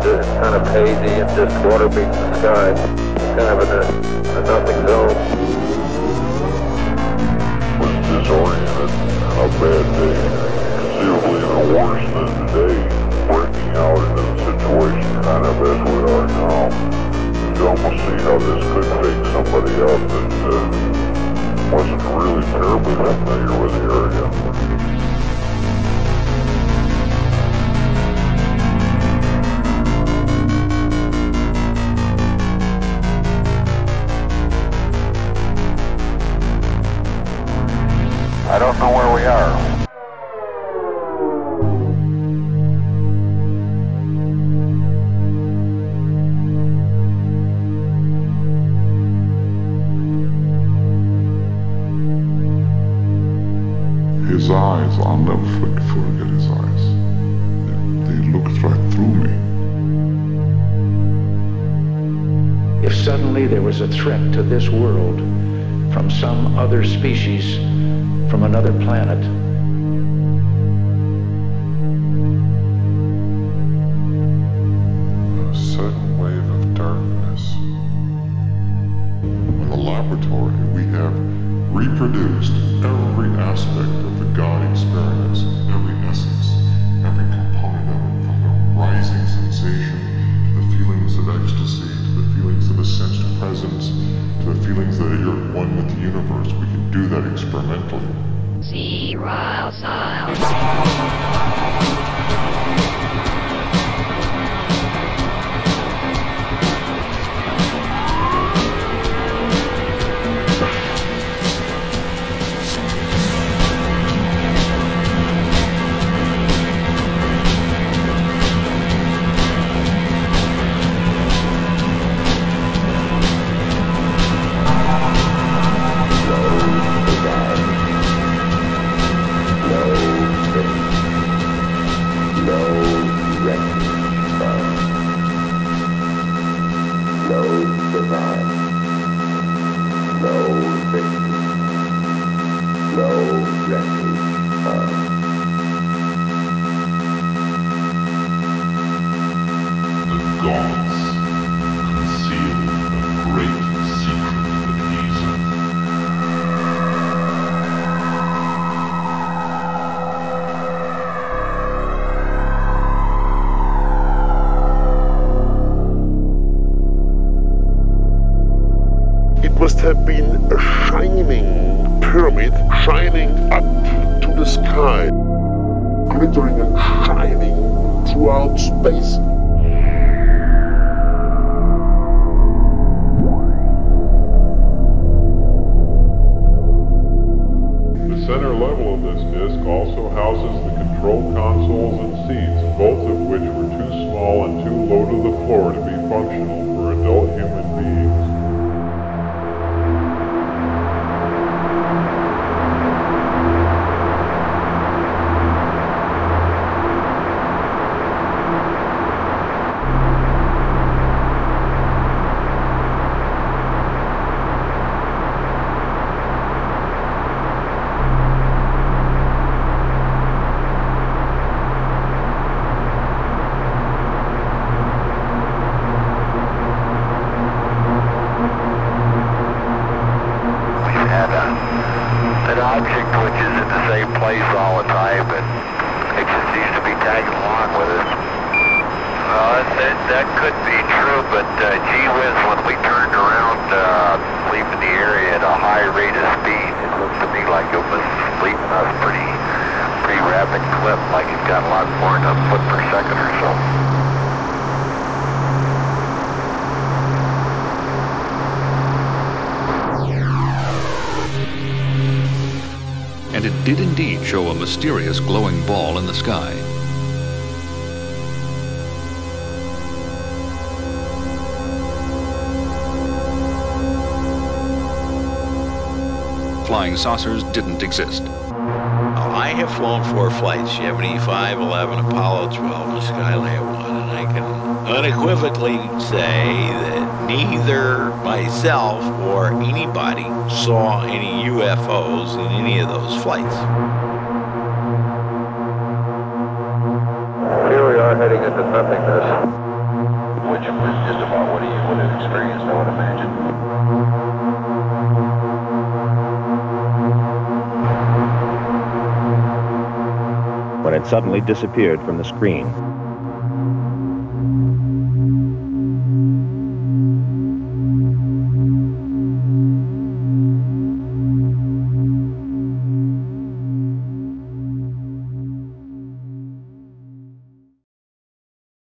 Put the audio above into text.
It's kind of hazy and just water meets the sky. It's kind of a nothing zone. Was disoriented on a bad day, considerably even worse than today, breaking out into the situation kind of as we are now. You can almost see how this could fake somebody up that wasn't really terribly familiar with the area. I don't know where we are. His eyes, I'll never forget his eyes. They looked right through me. If suddenly there was a threat to this world from some other species, from another planet, A sudden wave of darkness. In the laboratory, we have reproduced every aspect of the God experience, every essence, every component of it, from the rising sensation to the feelings of ecstasy, to the feelings of a sensed presence, to the feelings that you're one with the universe. We can do that experimentally. Zero Siles. Must have been a shining pyramid, shining up to the sky, glittering and shining throughout space. The center level of this disc also houses the control consoles and seats, both of which were too small and too low to the floor to be functional for adult human beings. An object which is in the same place all the time, and it just seems to be tagging along with us. That could be true, but gee whiz, when we turned around leaving the area at a high rate of speed, it looked to me like it was leaving us pretty rapid clip, like it got a lot more than a foot per second or so. And it did indeed show a mysterious glowing ball in the sky. Flying saucers didn't exist. I have flown 4 flights, Gemini 5, 11, Apollo 12, and Skylab 1, and I can unequivocally say that neither myself or anybody saw any UFOs in any of those flights. Here we are heading into nothingness. I would imagine. When it suddenly disappeared from the screen.